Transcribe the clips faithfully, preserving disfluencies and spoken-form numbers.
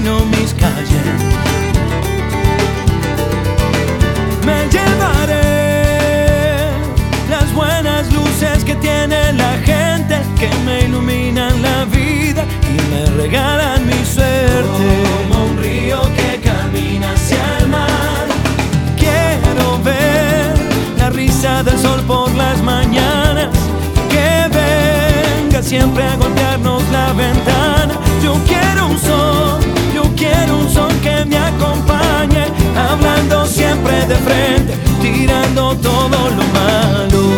camino, mis calles. Me llevaré las buenas luces que tiene la gente, que me iluminan la vida y me regalan mi suerte. Como un río que camina hacia el mar, quiero ver la risa del sol por las mañanas, que venga siempre a golpearnos la ventana. Yo quiero un sol, yo quiero un sol que me acompañe, hablando siempre de frente, tirando todo lo malo.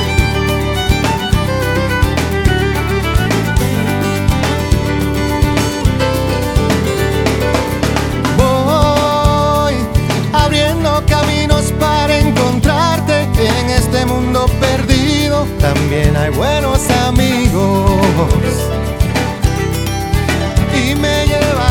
Voy abriendo caminos para encontrarte en este mundo perdido. También hay buenos amigos. Y me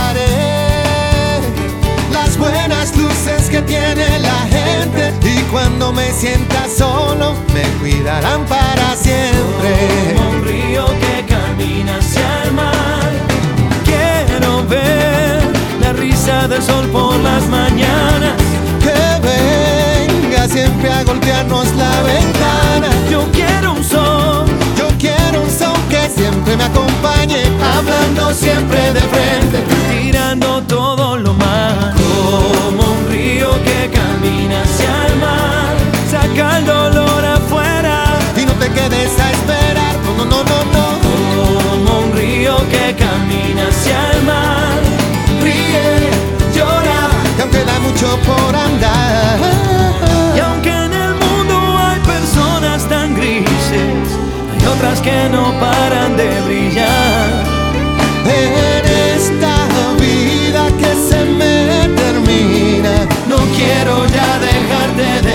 llevaré las buenas luces que tiene la gente, y cuando me sienta solo me cuidarán para siempre. Como un río que camina hacia el mar, quiero ver la risa del sol por las mañanas, Que venga siempre a golpearnos la ventana. yo quiero un sol, Yo quiero un son que siempre me acompañe, hablando siempre de frente, tirando todo lo malo. Como un río que camina hacia el mar, saca el dolor afuera y no te quedes a esperar. No, no, no, no, no. como un río que camina hacia el mar, ríe, llora, Que aún queda mucho por andar. y aunque en el mundo hay personas tan grises, hay otras que no paran de brillar. En esta vida que se me termina, No quiero ya dejarte de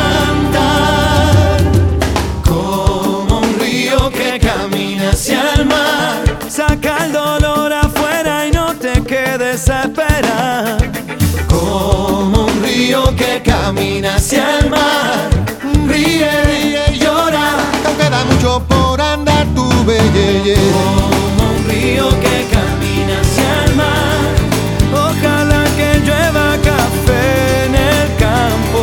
cantar. Como un río que camina hacia el mar, saca el dolor afuera y no te quedes a esperar. Como un río que camina hacia el mar, ríe, ríe y llora, que aún queda mucho por andar, tu belleza. como un río que camina hacia el mar. Ojalá que llueva café en el campo,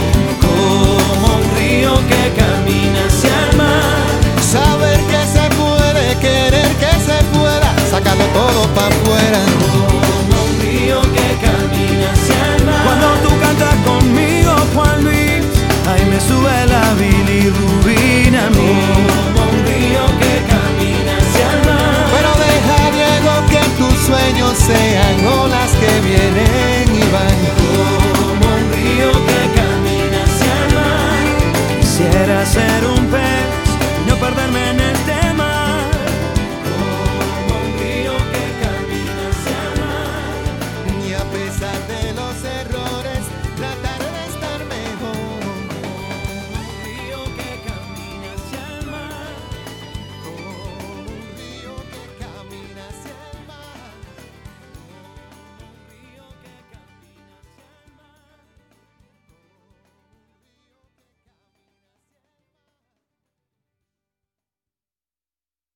como un río que camina hacia el mar. Saber que se puede, querer que se pueda, sacarlo todo pa' afuera. Como un río que camina hacia el mar. Cuando tú cantas conmigo, Juan Luis, ahí me sube la bilirrubina a mí. Como un río que camina hacia el mar. Pero deja, Diego, que tus sueños sean olas que vienen y van. Como un río que camina hacia el mar. Quisiera ser un pez y no perderme en este mar. Como un río que camina hacia el mar. Y a pesar de